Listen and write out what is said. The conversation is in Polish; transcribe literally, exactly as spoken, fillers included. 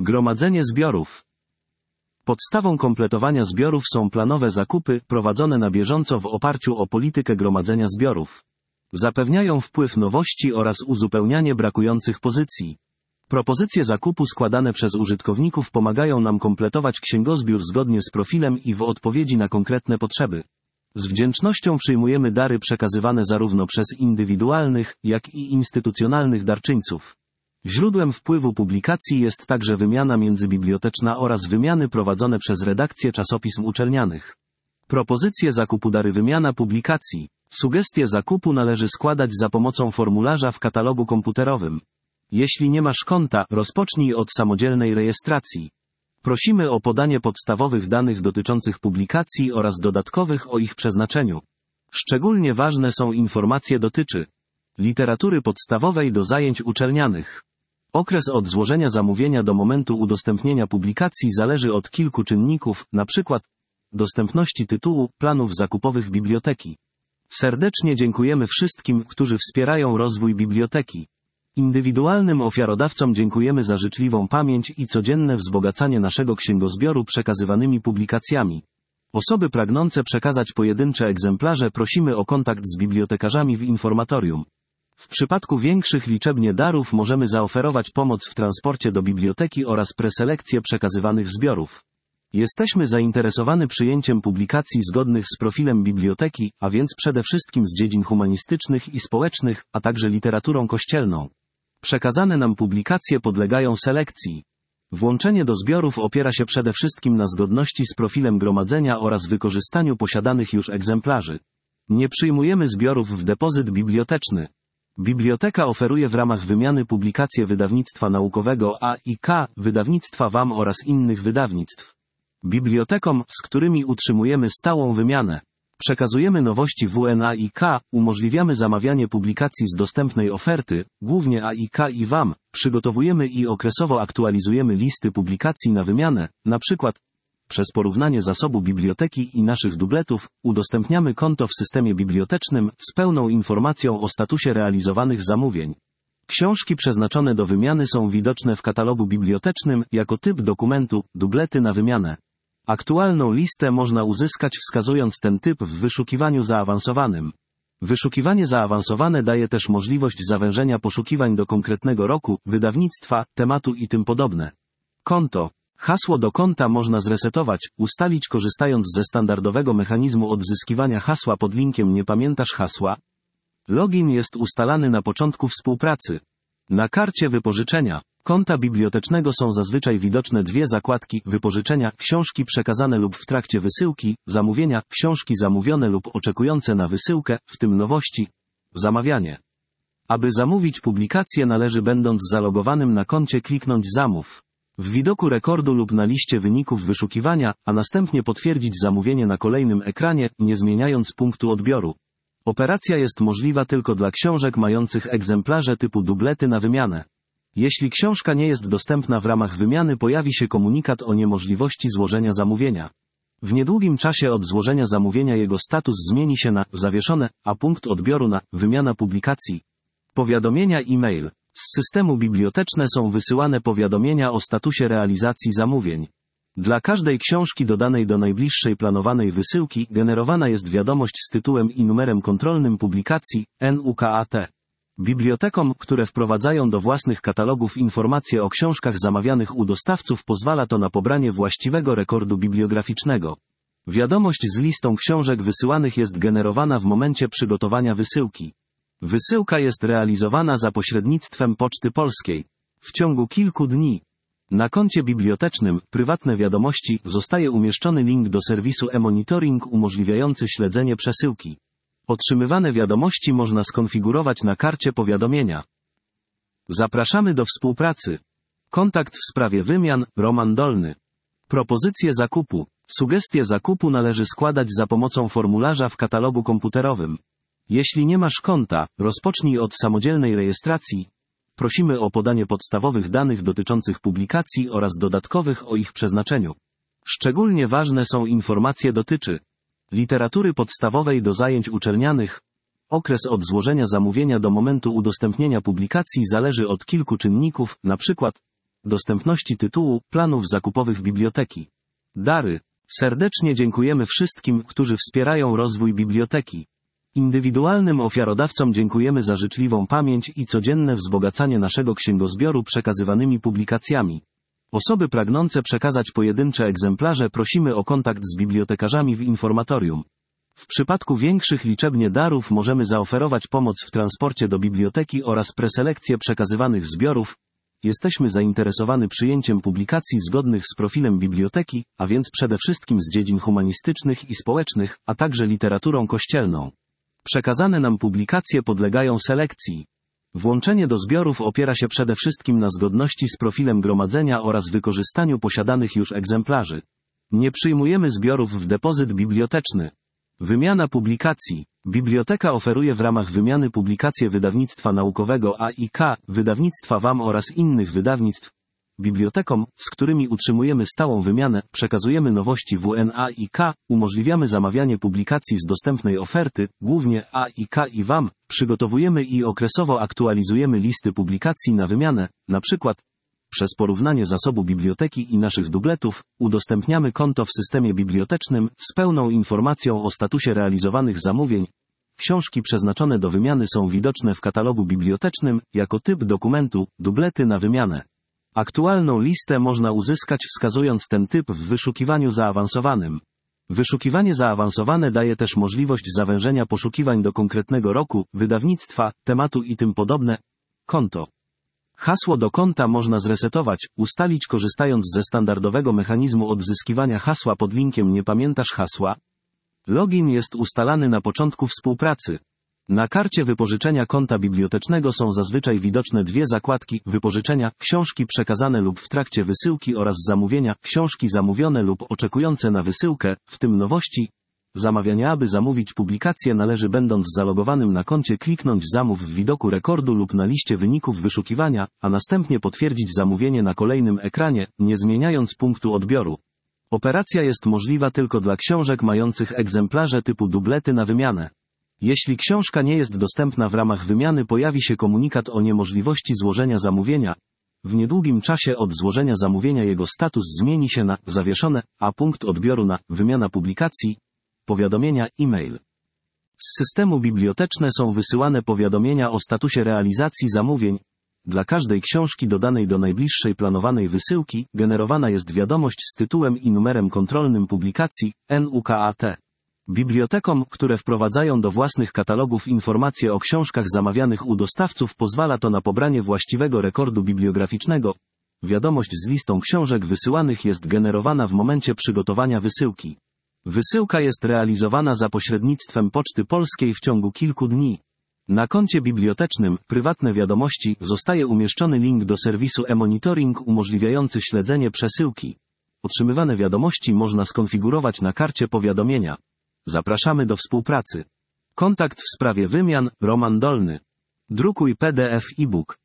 Gromadzenie zbiorów. Podstawą kompletowania zbiorów są planowe zakupy, prowadzone na bieżąco w oparciu o politykę gromadzenia zbiorów. Zapewniają wpływ nowości oraz uzupełnianie brakujących pozycji. Propozycje zakupu składane przez użytkowników pomagają nam kompletować księgozbiór zgodnie z profilem i w odpowiedzi na konkretne potrzeby. Z wdzięcznością przyjmujemy dary przekazywane zarówno przez indywidualnych, jak i instytucjonalnych darczyńców. Źródłem wpływu publikacji jest także wymiana międzybiblioteczna oraz wymiany prowadzone przez redakcje czasopism uczelnianych. Propozycje zakupu dary wymiana publikacji. Sugestie zakupu należy składać za pomocą formularza w katalogu komputerowym. Jeśli nie masz konta, rozpocznij od samodzielnej rejestracji. Prosimy o podanie podstawowych danych dotyczących publikacji oraz dodatkowych o ich przeznaczeniu. Szczególnie ważne są informacje dotyczy literatury podstawowej do zajęć uczelnianych. Okres od złożenia zamówienia do momentu udostępnienia publikacji zależy od kilku czynników, np. dostępności tytułu, planów zakupowych biblioteki. Serdecznie dziękujemy wszystkim, którzy wspierają rozwój biblioteki. Indywidualnym ofiarodawcom dziękujemy za życzliwą pamięć i codzienne wzbogacanie naszego księgozbioru przekazywanymi publikacjami. Osoby pragnące przekazać pojedyncze egzemplarze prosimy o kontakt z bibliotekarzami w informatorium. W przypadku większych liczebnie darów możemy zaoferować pomoc w transporcie do biblioteki oraz preselekcję przekazywanych zbiorów. Jesteśmy zainteresowani przyjęciem publikacji zgodnych z profilem biblioteki, a więc przede wszystkim z dziedzin humanistycznych i społecznych, a także literaturą kościelną. Przekazane nam publikacje podlegają selekcji. Włączenie do zbiorów opiera się przede wszystkim na zgodności z profilem gromadzenia oraz wykorzystaniu posiadanych już egzemplarzy. Nie przyjmujemy zbiorów w depozyt biblioteczny. Biblioteka oferuje w ramach wymiany publikacje wydawnictwa naukowego A I K, wydawnictwa W A M oraz innych wydawnictw. Bibliotekom, z którymi utrzymujemy stałą wymianę, przekazujemy nowości W N A I K, umożliwiamy zamawianie publikacji z dostępnej oferty, głównie A I K i W A M, przygotowujemy i okresowo aktualizujemy listy publikacji na wymianę, np. przez porównanie zasobu biblioteki i naszych dubletów, udostępniamy konto w systemie bibliotecznym z pełną informacją o statusie realizowanych zamówień. Książki przeznaczone do wymiany są widoczne w katalogu bibliotecznym jako typ dokumentu, dublety na wymianę. Aktualną listę można uzyskać wskazując ten typ w wyszukiwaniu zaawansowanym. Wyszukiwanie zaawansowane daje też możliwość zawężenia poszukiwań do konkretnego roku, wydawnictwa, tematu i tym podobne. Konto. Hasło do konta można zresetować, ustalić korzystając ze standardowego mechanizmu odzyskiwania hasła pod linkiem Nie pamiętasz hasła? Login jest ustalany na początku współpracy. Na karcie wypożyczenia konta bibliotecznego są zazwyczaj widoczne dwie zakładki: wypożyczenia, książki przekazane lub w trakcie wysyłki, zamówienia, książki zamówione lub oczekujące na wysyłkę, w tym nowości, zamawianie. Aby zamówić publikację należy będąc zalogowanym na koncie kliknąć zamów w widoku rekordu lub na liście wyników wyszukiwania, a następnie potwierdzić zamówienie na kolejnym ekranie, nie zmieniając punktu odbioru. Operacja jest możliwa tylko dla książek mających egzemplarze typu dublety na wymianę. Jeśli książka nie jest dostępna w ramach wymiany, pojawi się komunikat o niemożliwości złożenia zamówienia. W niedługim czasie od złożenia zamówienia jego status zmieni się na zawieszone, a punkt odbioru na wymiana publikacji. Powiadomienia e-mail. Z systemu biblioteczne są wysyłane powiadomienia o statusie realizacji zamówień. Dla każdej książki dodanej do najbliższej planowanej wysyłki generowana jest wiadomość z tytułem i numerem kontrolnym publikacji, N U K A T. Bibliotekom, które wprowadzają do własnych katalogów informacje o książkach zamawianych u dostawców, pozwala to na pobranie właściwego rekordu bibliograficznego. Wiadomość z listą książek wysyłanych jest generowana w momencie przygotowania wysyłki. Wysyłka jest realizowana za pośrednictwem Poczty Polskiej. W ciągu kilku dni na koncie bibliotecznym Prywatne wiadomości zostaje umieszczony link do serwisu e-monitoring umożliwiający śledzenie przesyłki. Otrzymywane wiadomości można skonfigurować na karcie powiadomienia. Zapraszamy do współpracy. Kontakt w sprawie wymian, Roman Dolny. Propozycje zakupu. Sugestie zakupu należy składać za pomocą formularza w katalogu komputerowym. Jeśli nie masz konta, rozpocznij od samodzielnej rejestracji. Prosimy o podanie podstawowych danych dotyczących publikacji oraz dodatkowych o ich przeznaczeniu. Szczególnie ważne są informacje dotyczy literatury podstawowej do zajęć uczelnianych. Okres od złożenia zamówienia do momentu udostępnienia publikacji zależy od kilku czynników, np. dostępności tytułu, planów zakupowych biblioteki. Dary. Serdecznie dziękujemy wszystkim, którzy wspierają rozwój biblioteki. Indywidualnym ofiarodawcom dziękujemy za życzliwą pamięć i codzienne wzbogacanie naszego księgozbioru przekazywanymi publikacjami. Osoby pragnące przekazać pojedyncze egzemplarze prosimy o kontakt z bibliotekarzami w informatorium. W przypadku większych liczebnie darów możemy zaoferować pomoc w transporcie do biblioteki oraz preselekcję przekazywanych zbiorów. Jesteśmy zainteresowani przyjęciem publikacji zgodnych z profilem biblioteki, a więc przede wszystkim z dziedzin humanistycznych i społecznych, a także literaturą kościelną. Przekazane nam publikacje podlegają selekcji. Włączenie do zbiorów opiera się przede wszystkim na zgodności z profilem gromadzenia oraz wykorzystaniu posiadanych już egzemplarzy. Nie przyjmujemy zbiorów w depozyt biblioteczny. Wymiana publikacji. Biblioteka oferuje w ramach wymiany publikacje wydawnictwa naukowego A I K, wydawnictwa W A M oraz innych wydawnictw. Bibliotekom, z którymi utrzymujemy stałą wymianę, przekazujemy nowości W N A I K, umożliwiamy zamawianie publikacji z dostępnej oferty, głównie A I K i W A M, przygotowujemy i okresowo aktualizujemy listy publikacji na wymianę, na przykład przez porównanie zasobu biblioteki i naszych dubletów, udostępniamy konto w systemie bibliotecznym z pełną informacją o statusie realizowanych zamówień. Książki przeznaczone do wymiany są widoczne w katalogu bibliotecznym, jako typ dokumentu, dublety na wymianę. Aktualną listę można uzyskać wskazując ten typ w wyszukiwaniu zaawansowanym. Wyszukiwanie zaawansowane daje też możliwość zawężenia poszukiwań do konkretnego roku, wydawnictwa, tematu i tym podobne. Konto. Hasło do konta można zresetować, ustalić korzystając ze standardowego mechanizmu odzyskiwania hasła pod linkiem Nie pamiętasz hasła? Login jest ustalany na początku współpracy. Na karcie wypożyczenia konta bibliotecznego są zazwyczaj widoczne dwie zakładki: wypożyczenia, książki przekazane lub w trakcie wysyłki oraz zamówienia, książki zamówione lub oczekujące na wysyłkę, w tym nowości. Zamawiania. Aby zamówić publikację należy, będąc zalogowanym na koncie, kliknąć Zamów w widoku rekordu lub na liście wyników wyszukiwania, a następnie potwierdzić zamówienie na kolejnym ekranie, nie zmieniając punktu odbioru. Operacja jest możliwa tylko dla książek mających egzemplarze typu dublety na wymianę. Jeśli książka nie jest dostępna w ramach wymiany, pojawi się komunikat o niemożliwości złożenia zamówienia. W niedługim czasie od złożenia zamówienia jego status zmieni się na zawieszone, a punkt odbioru na wymiana publikacji. Powiadomienia e-mail. Z systemu biblioteczne są wysyłane powiadomienia o statusie realizacji zamówień. Dla każdej książki dodanej do najbliższej planowanej wysyłki generowana jest wiadomość z tytułem i numerem kontrolnym publikacji, N U K A T. Bibliotekom, które wprowadzają do własnych katalogów informacje o książkach zamawianych u dostawców, pozwala to na pobranie właściwego rekordu bibliograficznego. Wiadomość z listą książek wysyłanych jest generowana w momencie przygotowania wysyłki. Wysyłka jest realizowana za pośrednictwem Poczty Polskiej w ciągu kilku dni. Na koncie bibliotecznym, prywatne wiadomości, zostaje umieszczony link do serwisu e-monitoring umożliwiający śledzenie przesyłki. Otrzymywane wiadomości można skonfigurować na karcie powiadomienia. Zapraszamy do współpracy. Kontakt w sprawie wymian, Roman Dolny. Drukuj P D F e-book.